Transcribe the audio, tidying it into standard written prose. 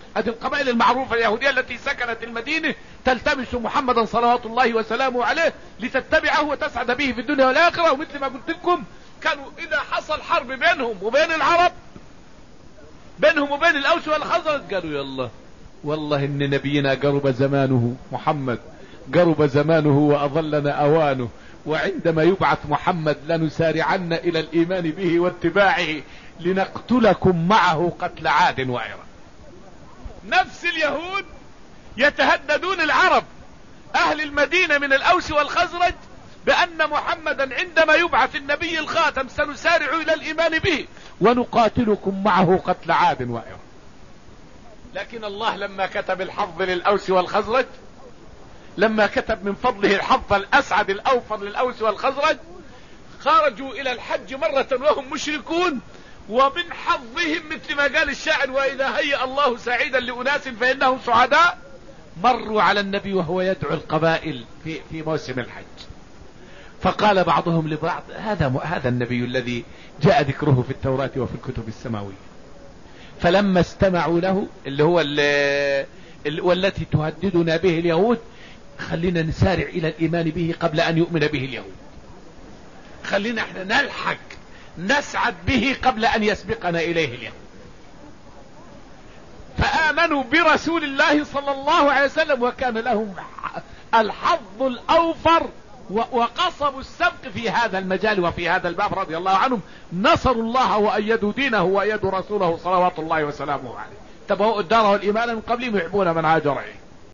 هذه القبائل المعروفة اليهودية التي سكنت المدينة تلتمس محمدا صلوات الله وسلامه عليه لتتبعه وتسعد به في الدنيا والآخرة. ومثل ما قلت لكم كانوا إذا حصل حرب بينهم وبين العرب، بينهم وبين الأوس والخزرج، قالوا يلا والله إن نبينا قرب زمانه، محمد قرب زمانه وأظلنا أوانه، وعندما يبعث محمد لنسارعن إلى الإيمان به واتباعه لنقتلكم معه قتل عاد وإرم. نفس اليهود يتهددون العرب أهل المدينة من الأوس والخزرج بأن محمدا عندما يبعث النبي الخاتم سنسارع إلى الإيمان به ونقاتلكم معه قتل عاد وإرم. لكن الله لما كتب الحظ للأوس والخزرج، لما كتب من فضله الحظ الأسعد الأوفر للأوس والخزرج، خرجوا إلى الحج مرة وهم مشركون، ومن حظهم مثل ما قال الشاعر وإذا هيأ الله سعيدا لأناس فإنهم سعداء، مروا على النبي وهو يدعو القبائل في موسم الحج، فقال بعضهم لبعض هذا النبي الذي جاء ذكره في التوراة وفي الكتب السماوية. فلما استمعوا له اللي هو والتي تهددنا به اليهود، خلينا نسارع إلى الإيمان به قبل أن يؤمن به اليهود، خلينا احنا نلحق نسعد به قبل أن يسبقنا إليه اليهود. فآمنوا برسول الله صلى الله عليه وسلم وكان لهم الحظ الأوفر وقصبوا السبق في هذا المجال وفي هذا الباب رضي الله عنهم. نصروا الله وأيدوا دينه وأيدوا رسوله صلوات الله وسلامه عليه. تبوأوا الدار والإيمان من قبلهم يحبون من هاجر إليه.